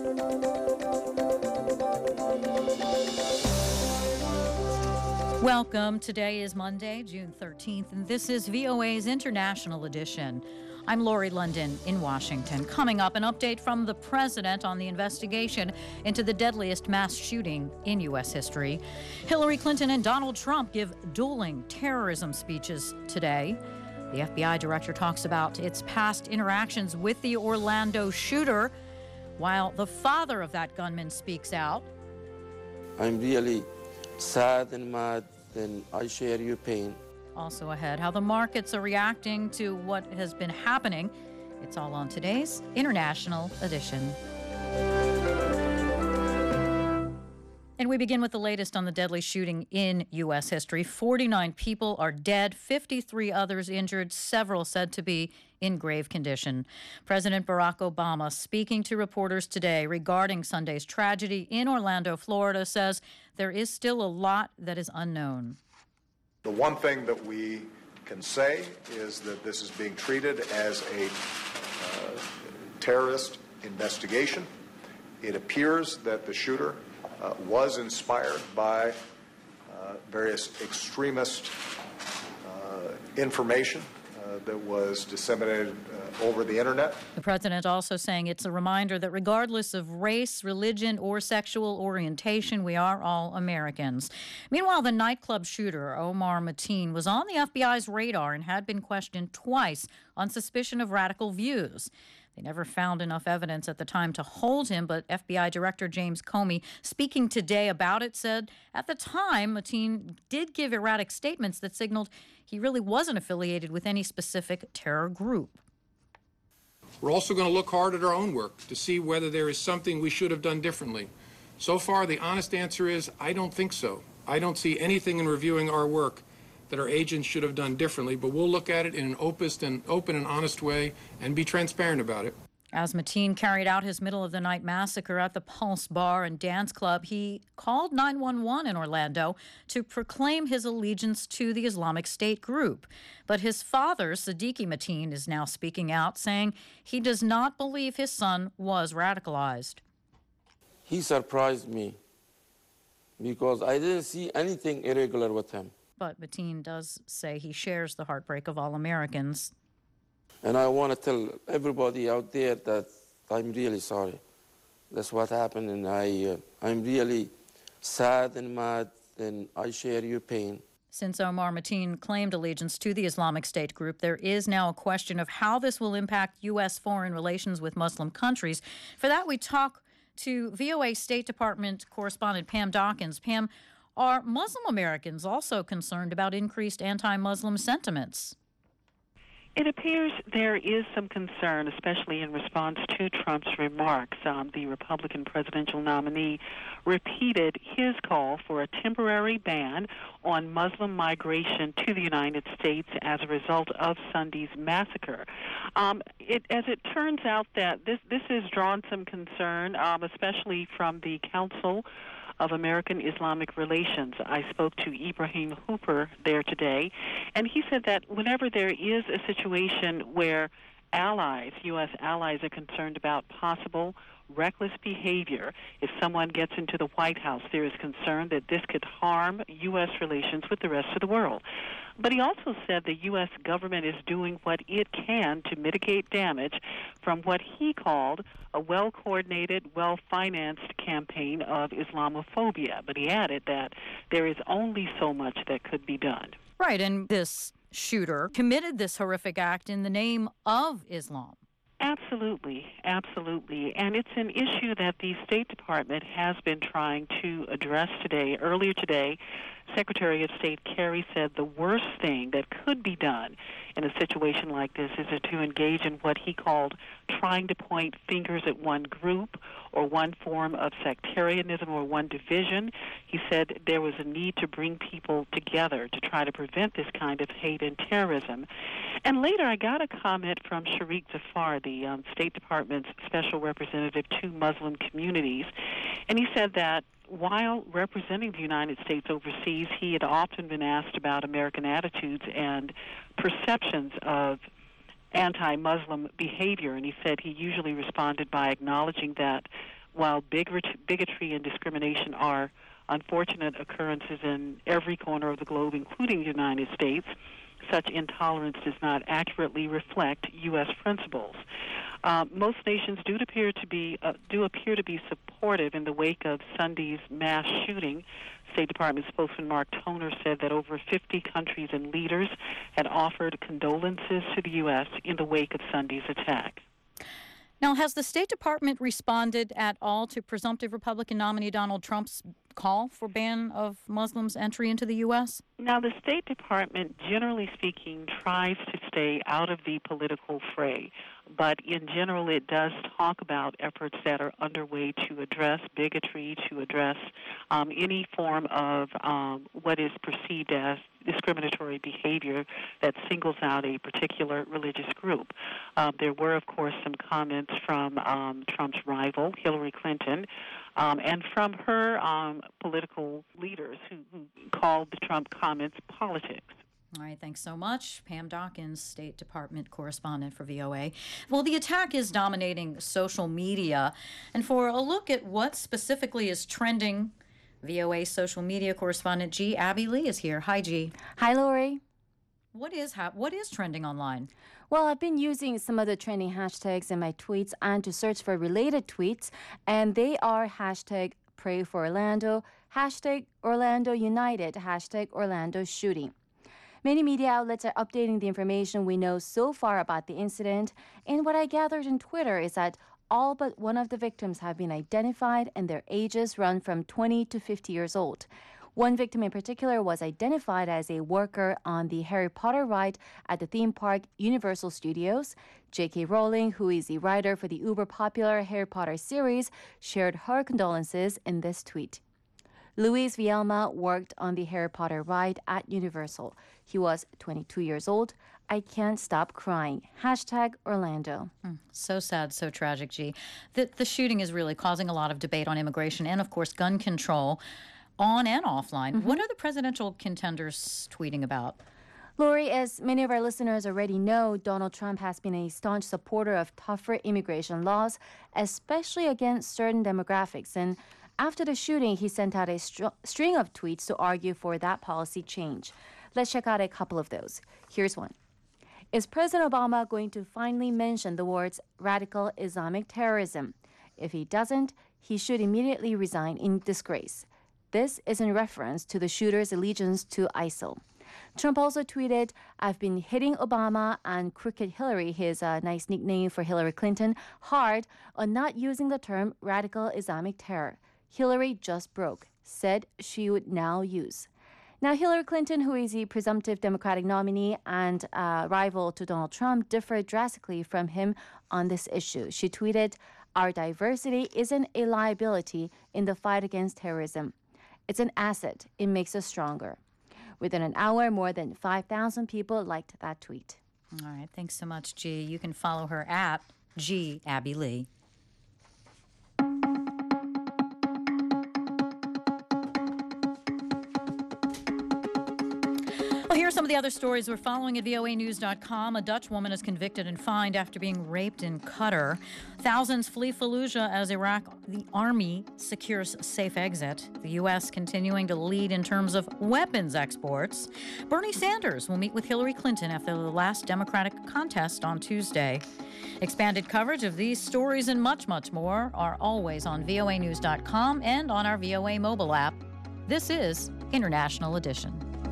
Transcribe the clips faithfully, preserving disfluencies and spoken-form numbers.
Welcome. Today is Monday, June thirteenth, and this is V O A's International Edition. I'm Lori London in Washington. Coming up, an update from the president on the investigation into the deadliest mass shooting in U S history. Hillary Clinton and Donald Trump give dueling terrorism speeches today. The F B I director talks about its past interactions with the Orlando shooter, while the father of that gunman speaks out. I'm really sad and mad, and I share your pain. Also ahead, how the markets are reacting to what has been happening. It's all on today's International Edition. And we begin with the latest on the deadly shooting in U S history. forty-nine people are dead, fifty-three others injured, several said to be in grave condition. President Barack Obama, speaking to reporters today regarding Sunday's tragedy in Orlando, Florida, says there is still a lot that is unknown. The one thing that we can say is that this is being treated as a uh, terrorist investigation. It appears that the shooter Uh, was inspired by uh, various extremist uh, information uh, that was disseminated uh, over the internet. The president also saying it's a reminder that regardless of race, religion, or sexual orientation, we are all Americans. Meanwhile, the nightclub shooter, Omar Mateen, was on the F B I's radar and had been questioned twice on suspicion of radical views. They never found enough evidence at the time to hold him, but F B I Director James Comey, speaking today about it, said at the time Mateen did give erratic statements that signaled he really wasn't affiliated with any specific terror group. We're also going to look hard at our own work to see whether there is something we should have done differently. So far, the honest answer is I don't think so. I don't see anything in reviewing our work that our agents should have done differently, but we'll look at it in an open and open and honest way and be transparent about it. As Mateen carried out his middle-of-the-night massacre at the Pulse Bar and Dance Club, he called nine one one in Orlando to proclaim his allegiance to the Islamic State group. But his father, Siddiqui Mateen, is now speaking out, saying he does not believe his son was radicalized. He surprised me because I didn't see anything irregular with him. But Mateen does say he shares the heartbreak of all Americans. And I want to tell everybody out there that I'm really sorry. That's what happened, and I, uh, I'm really sad and mad, and I share your pain. Since Omar Mateen claimed allegiance to the Islamic State group, there is now a question of how this will impact U S foreign relations with Muslim countries. For that, we talk to V O A State Department correspondent Pam Dawkins. Pam, are Muslim Americans also concerned about increased anti-Muslim sentiments? It appears there is some concern, especially in response to Trump's remarks. Um, the Republican presidential nominee repeated his call for a temporary ban on Muslim migration to the United States as a result of Sunday's massacre. Um, it, as it turns out that this, this has drawn some concern, um, especially from the Council of American Islamic Relations. I spoke to Ibrahim Hooper there today, and he said that whenever there is a situation where allies, U S allies, are concerned about possible reckless behavior, if someone gets into the White House, there is concern that this could harm U S relations with the rest of the world. But he also said the U S government is doing what it can to mitigate damage from what he called a well-coordinated, well-financed campaign of Islamophobia. But he added that there is only so much that could be done. Right, and this shooter committed this horrific act in the name of Islam. Absolutely, absolutely. And it's an issue that the State Department has been trying to address today. Earlier today, Secretary of State Kerry said the worst thing that could be done in a situation like this is to engage in what he called trying to point fingers at one group or one form of sectarianism or one division. He said there was a need to bring people together to try to prevent this kind of hate and terrorism. And later I got a comment from Sharik Zafar, the um, State Department's special representative to Muslim communities, and he said that while representing the United States overseas, he had often been asked about American attitudes and perceptions of anti-Muslim behavior, and he said he usually responded by acknowledging that while bigotry, bigotry and discrimination are unfortunate occurrences in every corner of the globe, including the United States, such intolerance does not accurately reflect U S principles. Uh, most nations do appear to be uh, do appear to be supportive in the wake of Sunday's mass shooting. State Department spokesman Mark Toner said that over fifty countries and leaders had offered condolences to the U S in the wake of Sunday's attack. Now, has the State Department responded at all to presumptive Republican nominee Donald Trump's call for ban of Muslims' entry into the U S? Now, the State Department, generally speaking, tries to stay out of the political fray, but in general it does talk about efforts that are underway to address bigotry, to address um, any form of um, what is perceived as discriminatory behavior that singles out a particular religious group. Uh, there were, of course, some comments from um, Trump's rival, Hillary Clinton, um, and from her um, political leaders who, who called the Trump comments politics. All right, thanks so much. Pam Dawkins, State Department correspondent for V O A. Well, the attack is dominating social media. And for a look at what specifically is trending, V O A social media correspondent G. Abby Lee is here. Hi, G. Hi, Lori. What is ha- what is trending online? Well, I've been using some of the trending hashtags in my tweets and to search for related tweets, and they are hashtag Pray for Orlando, hashtag Orlando United, hashtag Orlando Shooting. Many media outlets are updating the information we know so far about the incident, and what I gathered in Twitter is that all but one of the victims have been identified and their ages run from twenty to fifty years old. One victim in particular was identified as a worker on the Harry Potter ride at the theme park Universal Studios. J K. Rowling, who is the writer for the uber-popular Harry Potter series, shared her condolences in this tweet. Luis Vielma worked on the Harry Potter ride at Universal. He was twenty-two years old. I can't stop crying. Hashtag Orlando. Mm, so sad, so tragic, G. The, the shooting is really causing a lot of debate on immigration and, of course, gun control on and offline. Mm-hmm. What are the presidential contenders tweeting about? Lori, as many of our listeners already know, Donald Trump has been a staunch supporter of tougher immigration laws, especially against certain demographics. And after the shooting, he sent out a str- string of tweets to argue for that policy change. Let's check out a couple of those. Here's one. Is President Obama going to finally mention the words radical Islamic terrorism? If he doesn't, he should immediately resign in disgrace. This is in reference to the shooter's allegiance to ISIL. Trump also tweeted, I've been hitting Obama and Crooked Hillary, his uh, nice nickname for Hillary Clinton, hard on not using the term radical Islamic terror. Hillary just broke, said she would now use. Now, Hillary Clinton, who is the presumptive Democratic nominee and uh, rival to Donald Trump, differed drastically from him on this issue. She tweeted, our diversity isn't a liability in the fight against terrorism. It's an asset. It makes us stronger. Within an hour, more than five thousand people liked that tweet. All right. Thanks so much, G. You can follow her at G. Abby Lee. Here are some of the other stories we're following at V O A news dot com. A Dutch woman is convicted and fined after being raped in Qatar. Thousands flee Fallujah as Iraq, the army, secures a safe exit. The U S continuing to lead in terms of weapons exports. Bernie Sanders will meet with Hillary Clinton after the last Democratic contest on Tuesday. Expanded coverage of these stories and much, much more are always on V O A news dot com and on our V O A mobile app. This is International Edition.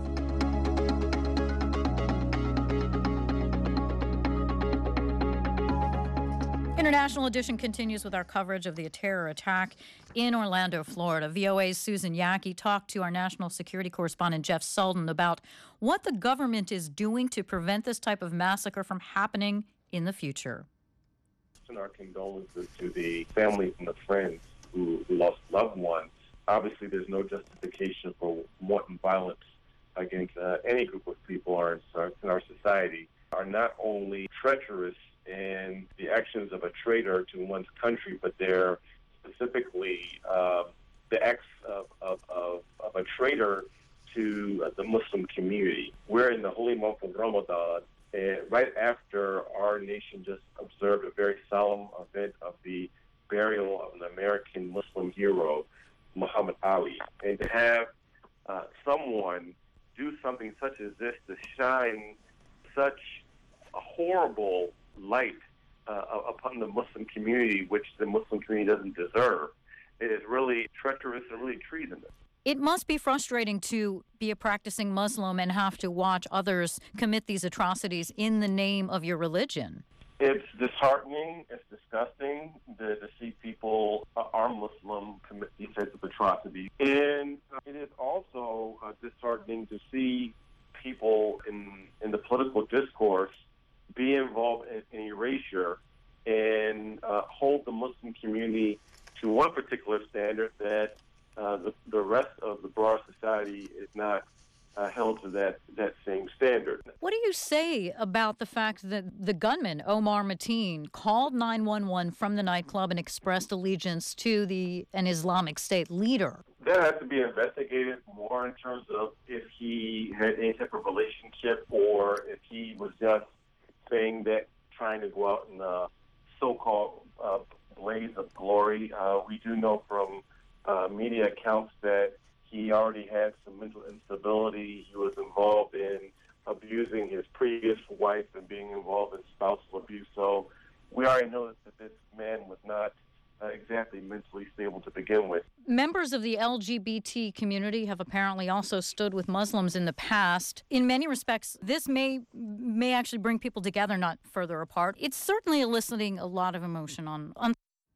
International Edition continues with our coverage of the terror attack in Orlando, Florida. V O A's Susan Yackey talked to our national security correspondent Jeff Sullivan about what the government is doing to prevent this type of massacre from happening in the future. And our condolences to the families and the friends who, who lost loved ones. Obviously, there's no justification for wanton violence against uh, any group of people in our, in our society. Are not only treacherous in the actions of a traitor to one's country, but they're specifically uh, the acts of, of, of, of a traitor to uh, the Muslim community. We're in the holy month of Ramadan, and right after our nation just observed a very solemn event of the burial of an American Muslim hero, Muhammad Ali. And to have uh, someone do something such as this to shine such a horrible light uh, upon the Muslim community, which the Muslim community doesn't deserve, it is really treacherous and really treasonous. It must be frustrating to be a practicing Muslim and have to watch others commit these atrocities in the name of your religion. It's disheartening. It's disgusting to, to see people, uh, are Muslim, commit these types of atrocities. And it is also uh, disheartening to see people in, in the political discourse be involved in, in erasure and uh, hold the Muslim community to one particular standard that uh, the, the rest of the broader society is not uh, held to that, that same standard. What do you say about the fact that the gunman, Omar Mateen, called nine one one from the nightclub and expressed allegiance to the an Islamic State leader? That has to be investigated more in terms of if he had any type of relationship or if he was just saying that, trying to go out in a so-called uh, blaze of glory. Uh, we do know from uh, media accounts that he already had some mental instability. He was involved in abusing his previous wife and being involved in spousal abuse. So we already know that this man was not uh, exactly mentally stable to begin with. Members of the L G B T community have apparently also stood with Muslims in the past. In many respects, this may may actually bring people together, not further apart. It's certainly eliciting a lot of emotion on. on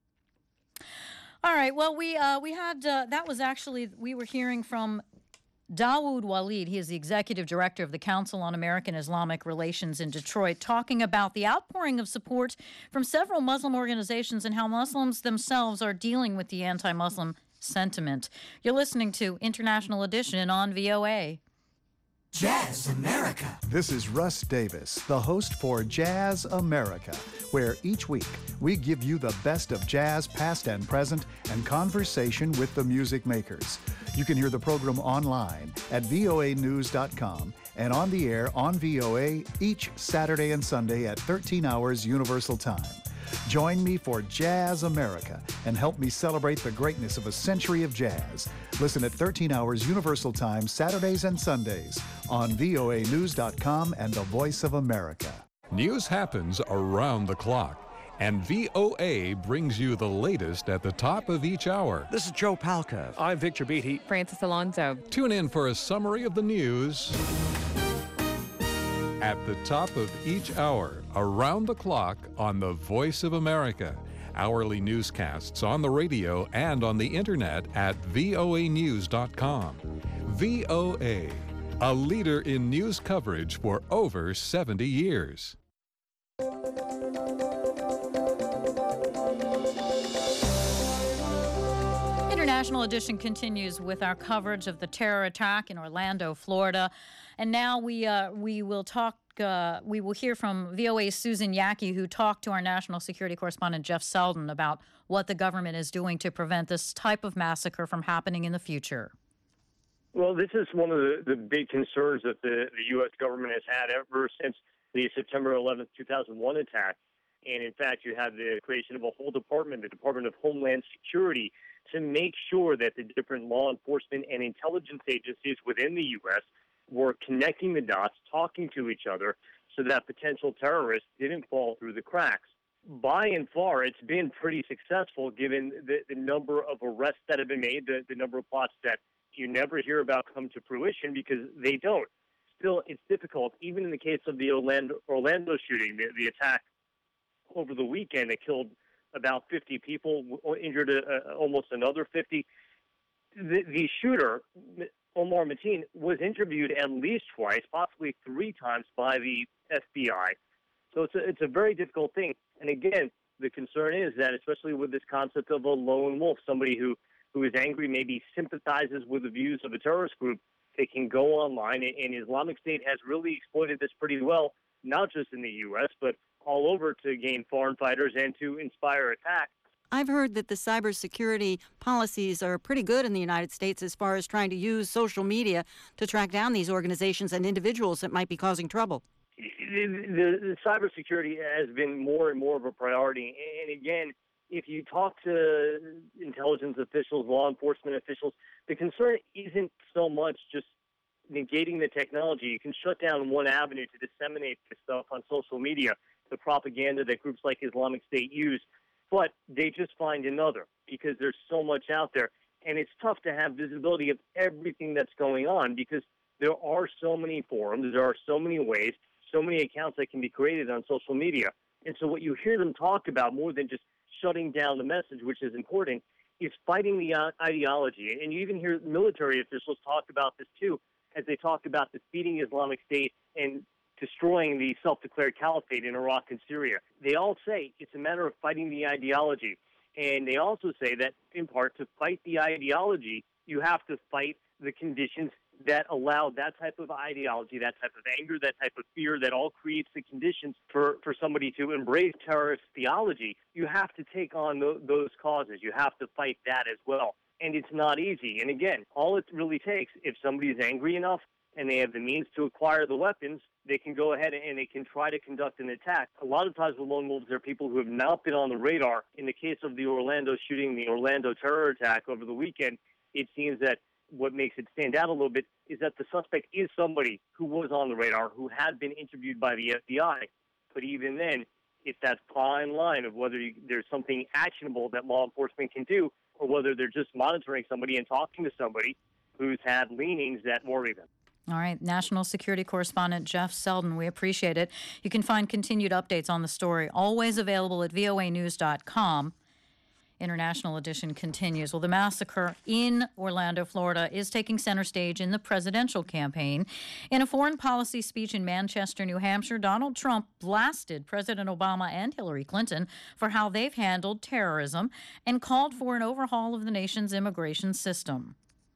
All right. Well, we uh, we had uh, that was actually we were hearing from Dawood Walid. He is the executive director of the Council on American Islamic Relations in Detroit, talking about the outpouring of support from several Muslim organizations and how Muslims themselves are dealing with the anti-Muslim sentiment. You're listening to International Edition on V O A. Jazz America. This is Russ Davis, the host for Jazz America, where each week we give you the best of jazz past and present and conversation with the music makers. You can hear the program online at V O A news dot com and on the air on V O A each Saturday and Sunday at thirteen hours Universal Time. Join me for Jazz America and help me celebrate the greatness of a century of jazz. Listen at thirteen hours Universal Time Saturdays and Sundays on V O A news dot com and the Voice of America. News happens around the clock, and V O A brings you the latest at the top of each hour. This is Joe Palca. I'm Victor Beatty. Francis Alonso. Tune in for a summary of the news at the top of each hour, around the clock on the Voice of America. Hourly newscasts on the radio and on the internet at V O A news dot com. V O A, a leader in news coverage for over seventy years. International Edition continues with our coverage of the terror attack in Orlando, Florida. And now we uh, we will talk, uh, we will hear from V O A's Susan Yaki, who talked to our national security correspondent Jeff Selden about what the government is doing to prevent this type of massacre from happening in the future. Well, this is one of the, the big concerns that the, the U S government has had ever since the September eleventh, two thousand one attack. And in fact, you have the creation of a whole department, the Department of Homeland Security, to make sure that the different law enforcement and intelligence agencies within the U S were connecting the dots, talking to each other, so that potential terrorists didn't fall through the cracks. By and far, it's been pretty successful given the, the number of arrests that have been made, the, the number of plots that you never hear about come to fruition because they don't. Still, it's difficult, even in the case of the Orlando, Orlando shooting, the, the attack over the weekend that killed about fifty people, injured uh, almost another fifty. The, the shooter, Omar Mateen, was interviewed at least twice, possibly three times by the F B I. So it's a, it's a very difficult thing. And again, the concern is that, especially with this concept of a lone wolf, somebody who, who is angry, maybe sympathizes with the views of a terrorist group, they can go online. And Islamic State has really exploited this pretty well, not just in the U S, but all over to gain foreign fighters and to inspire attack. I've heard that the cybersecurity policies are pretty good in the United States as far as trying to use social media to track down these organizations and individuals that might be causing trouble. The, the, the cybersecurity has been more and more of a priority. And again, if you talk to intelligence officials, law enforcement officials, the concern isn't so much just negating the technology. You can shut down one avenue to disseminate this stuff on social media, the propaganda that groups like Islamic State use, but they just find another because there's so much out there. And it's tough to have visibility of everything that's going on because there are so many forums, there are so many ways, so many accounts that can be created on social media. And so what you hear them talk about more than just shutting down the message, which is important, is fighting the uh, ideology. And you even hear military officials talk about this too, as they talk about defeating Islamic State and destroying the self-declared caliphate in Iraq and Syria. They all say it's a matter of fighting the ideology. And they also say that, in part, to fight the ideology, you have to fight the conditions that allow that type of ideology, that type of anger, that type of fear that all creates the conditions for, for somebody to embrace terrorist theology. You have to take on the, those causes. You have to fight that as well. And it's not easy. And again, all it really takes, if somebody is angry enough and they have the means to acquire the weapons, they can go ahead and they can try to conduct an attack. A lot of times with lone wolves, there are people who have not been on the radar. In the case of the Orlando shooting, the Orlando terror attack over the weekend, it seems that what makes it stand out a little bit is that the suspect is somebody who was on the radar, who had been interviewed by the F B I. But even then, it's that fine line of whether you, there's something actionable that law enforcement can do or whether they're just monitoring somebody and talking to somebody who's had leanings that worry them. All right. National Security Correspondent Jeff Selden, we appreciate it. You can find continued updates on the story, always available at V O A news dot com. International Edition continues. Well, the massacre in Orlando, Florida, is taking center stage in the presidential campaign. In a foreign policy speech in Manchester, New Hampshire, Donald Trump blasted President Obama and Hillary Clinton for how they've handled terrorism and called for an overhaul of the nation's immigration system.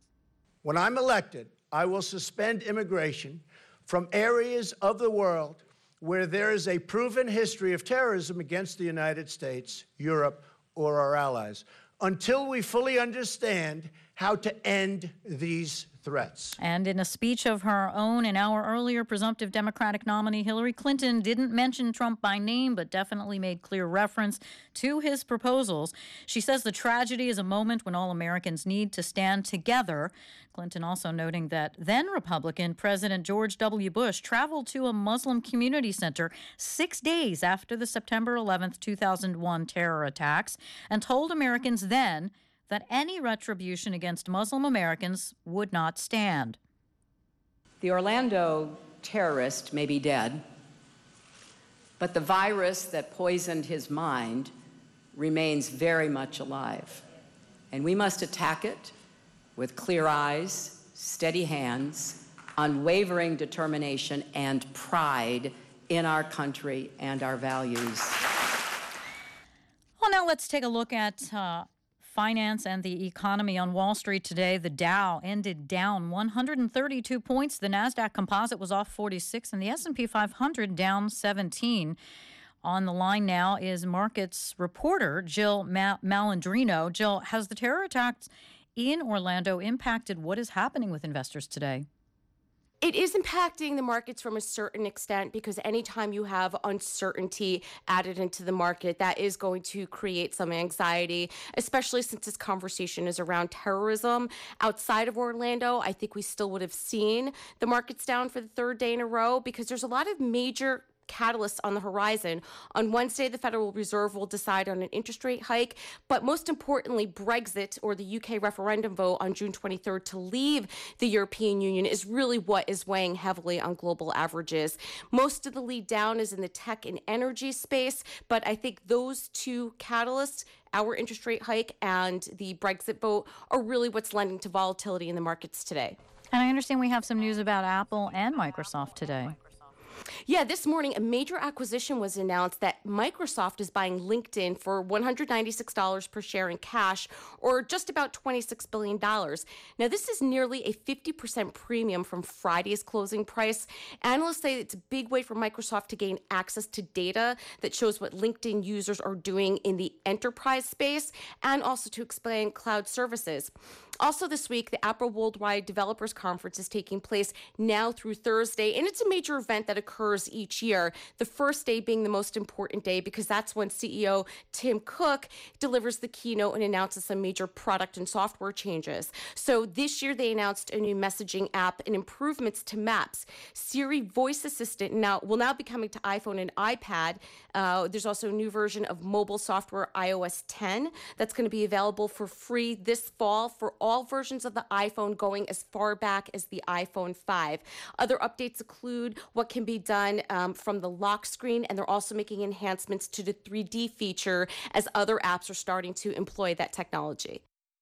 When I'm elected, I will suspend immigration from areas of the world where there is a proven history of terrorism against the United States, Europe, or our allies, until we fully understand how to end these threats. And in a speech of her own an hour earlier, presumptive Democratic nominee Hillary Clinton didn't mention Trump by name, but definitely made clear reference to his proposals. She says the tragedy is a moment when all Americans need to stand together. Clinton also noting that then Republican President George W. Bush traveled to a Muslim community center six days after the September eleventh, two thousand one terror attacks and told Americans then that any retribution against Muslim Americans would not stand. The Orlando terrorist may be dead, but the virus that poisoned his mind remains very much alive. And we must attack it with clear eyes, steady hands, unwavering determination, and pride in our country and our values. Well, now let's take a look at uh, finance and the economy on Wall Street today. The Dow ended down one hundred thirty-two points. The NASDAQ Composite was off forty-six, and the S and P five hundred down seventeen. On the line now is markets reporter Jill Ma- Malandrino. Jill, has the terror attacks in Orlando impacted what is happening with investors today? It is impacting the markets from a certain extent because anytime you have uncertainty added into the market, that is going to create some anxiety, especially since this conversation is around terrorism. Outside of Orlando, I think we still would have seen the markets down for the third day in a row because there's a lot of major catalysts on the horizon. On Wednesday, the Federal Reserve will decide on an interest rate hike, but most importantly, Brexit, or the U K referendum vote on June twenty-third to leave the European Union, is really what is weighing heavily on global averages. Most of the lead down is in the tech and energy space, but I think those two catalysts, our interest rate hike and the Brexit vote, are really what's lending to volatility in the markets today. And I understand we have some news about Apple and Microsoft today. Yeah, this morning, a major acquisition was announced that Microsoft is buying LinkedIn for one hundred ninety-six dollars per share in cash, or just about twenty-six billion dollars. Now, this is nearly a fifty percent premium from Friday's closing price. Analysts say it's a big way for Microsoft to gain access to data that shows what LinkedIn users are doing in the enterprise space, and also to expand cloud services. Also this week, the Apple Worldwide Developers Conference is taking place now through Thursday, and it's a major event that occurs occurs each year. The first day being the most important day because that's when C E O Tim Cook delivers the keynote and announces some major product and software changes. So this year they announced a new messaging app and improvements to Maps. Siri Voice Assistant now will now be coming to iPhone and iPad. Uh, there's also a new version of mobile software i O S ten that's going to be available for free this fall for all versions of the iPhone going as far back as the iPhone five. Other updates include what can be done um, from the lock screen, and they're also making enhancements to the three D feature as other apps are starting to employ that technology.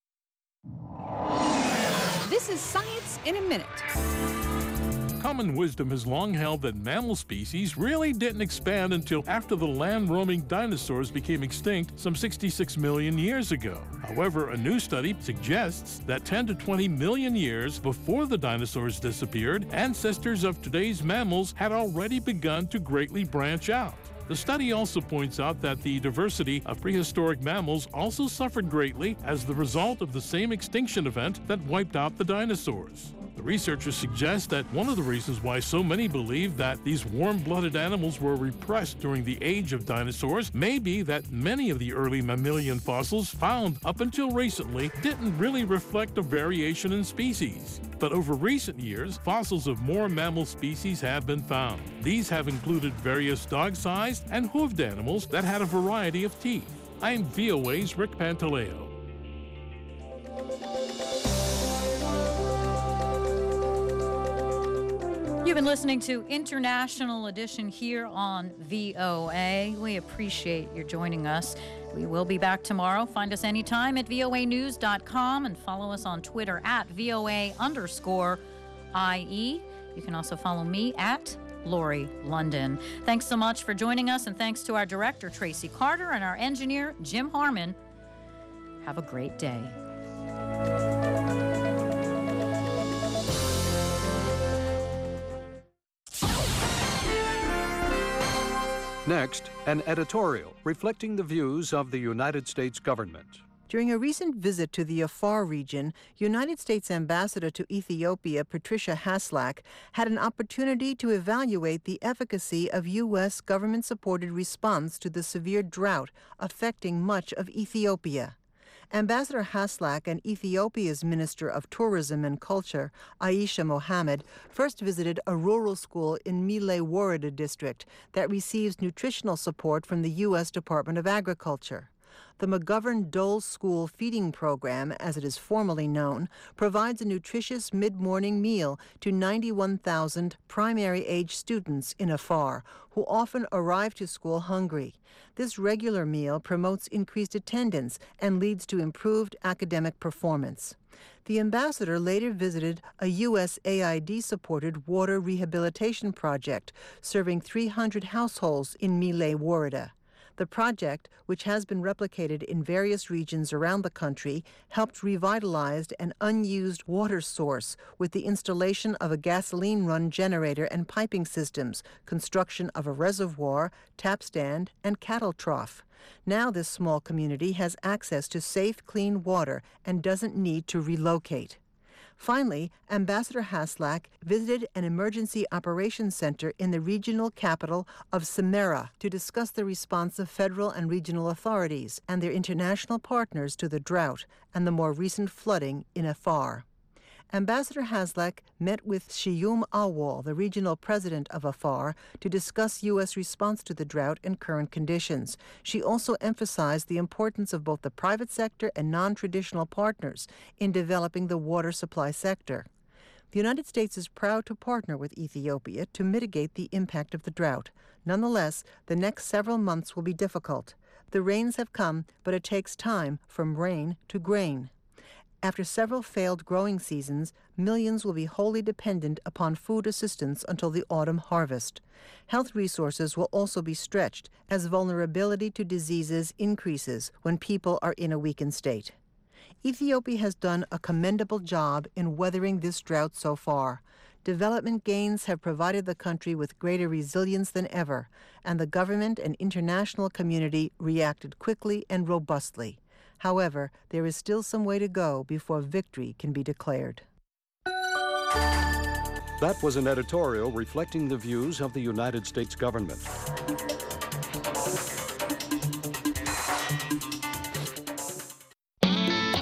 This is Science in a Minute. Common wisdom has long held that mammal species really didn't expand until after the land-roaming dinosaurs became extinct some sixty-six million years ago. However, a new study suggests that ten to twenty million years before the dinosaurs disappeared, ancestors of today's mammals had already begun to greatly branch out. The study also points out that the diversity of prehistoric mammals also suffered greatly as the result of the same extinction event that wiped out the dinosaurs. The researchers suggest that one of the reasons why so many believe that these warm-blooded animals were repressed during the age of dinosaurs may be that many of the early mammalian fossils found up until recently didn't really reflect a variation in species. But over recent years, fossils of more mammal species have been found. These have included various dog-sized and hoofed animals that had a variety of teeth. I'm V O A's Rick Pantaleo. You've been listening to International Edition here on V O A. We appreciate your joining us. We will be back tomorrow. Find us anytime at V O A news dot com and follow us on Twitter at V O A underscore I E. You can also follow me at Lori London. Thanks so much for joining us, and thanks to our director, Tracy Carter, and our engineer, Jim Harmon. Have a great day. Next, an editorial reflecting the views of the United States government. During a recent visit to the Afar region, United States Ambassador to Ethiopia Patricia Haslak had an opportunity to evaluate the efficacy of U S government-supported response to the severe drought affecting much of Ethiopia. Ambassador Haslak and Ethiopia's Minister of Tourism and Culture, Aisha Mohammed, first visited a rural school in Mile Woreda district that receives nutritional support from the U S Department of Agriculture. The McGovern-Dole School Feeding Program, as it is formally known, provides a nutritious mid-morning meal to ninety-one thousand primary-age students in Afar, who often arrive to school hungry. This regular meal promotes increased attendance and leads to improved academic performance. The ambassador later visited a U S A I D-supported water rehabilitation project serving three hundred households in Mile Woreda. The project, which has been replicated in various regions around the country, helped revitalize an unused water source with the installation of a gasoline-run generator and piping systems, construction of a reservoir, tap stand, and cattle trough. Now this small community has access to safe, clean water and doesn't need to relocate. Finally, Ambassador Haslak visited an emergency operations center in the regional capital of Samara to discuss the response of federal and regional authorities and their international partners to the drought and the more recent flooding in Afar. Ambassador Haslak met with Shiyum Awal, the regional president of Afar, to discuss U S response to the drought and current conditions. She also emphasized the importance of both the private sector and non-traditional partners in developing the water supply sector. The United States is proud to partner with Ethiopia to mitigate the impact of the drought. Nonetheless, the next several months will be difficult. The rains have come, but it takes time from rain to grain. After several failed growing seasons, millions will be wholly dependent upon food assistance until the autumn harvest. Health resources will also be stretched as vulnerability to diseases increases when people are in a weakened state. Ethiopia has done a commendable job in weathering this drought so far. Development gains have provided the country with greater resilience than ever, and the government and international community reacted quickly and robustly. However, there is still some way to go before victory can be declared. That was an editorial reflecting the views of the United States government.